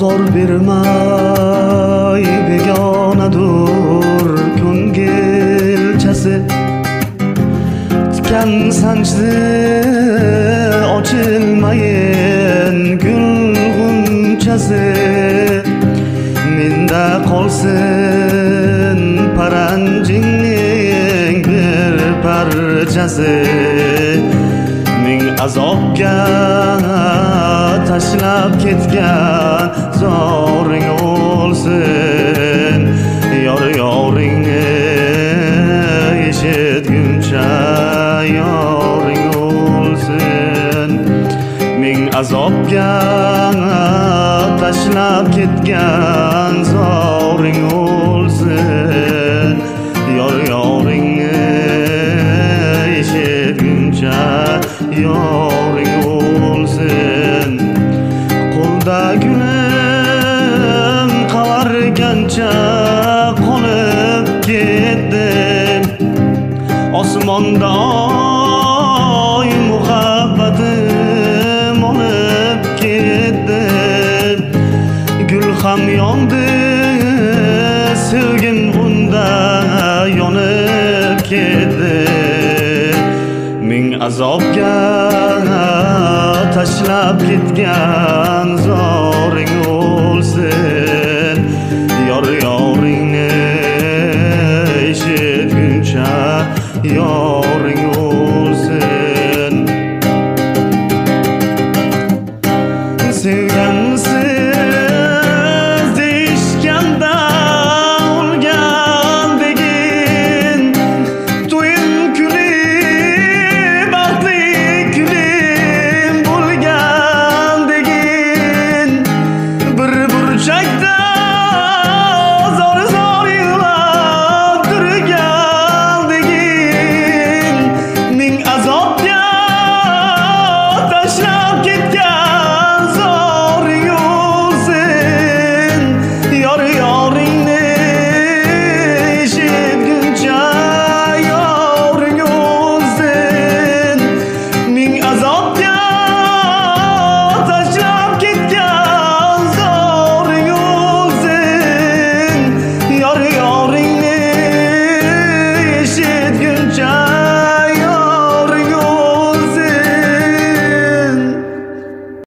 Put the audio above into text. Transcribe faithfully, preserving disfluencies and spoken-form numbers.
ozor bermay begonadur ko'ngilchasi. Tikan sanchdi ochilmayin gul g'unchasi. Menda qolsin paranjingning bir parchasi. Ming azobga tashlab ketgan zoring o'lsin. Yor yoringni eshitguncha yoring o'lsin. Ming azobga tashlab ketgan zoring o'lsin. Yor yoringni eshitguncha yoring o'lsin. Qo'lda gulim qavargancha qolib ketdim. Osmonda oy muhabbatim olib ketdi. Gul ham yondi, sevgim unda yonib ketdi. Ming azobga tashlab ketgan zoring o'lsin. Yor yoringni eshitguncha yor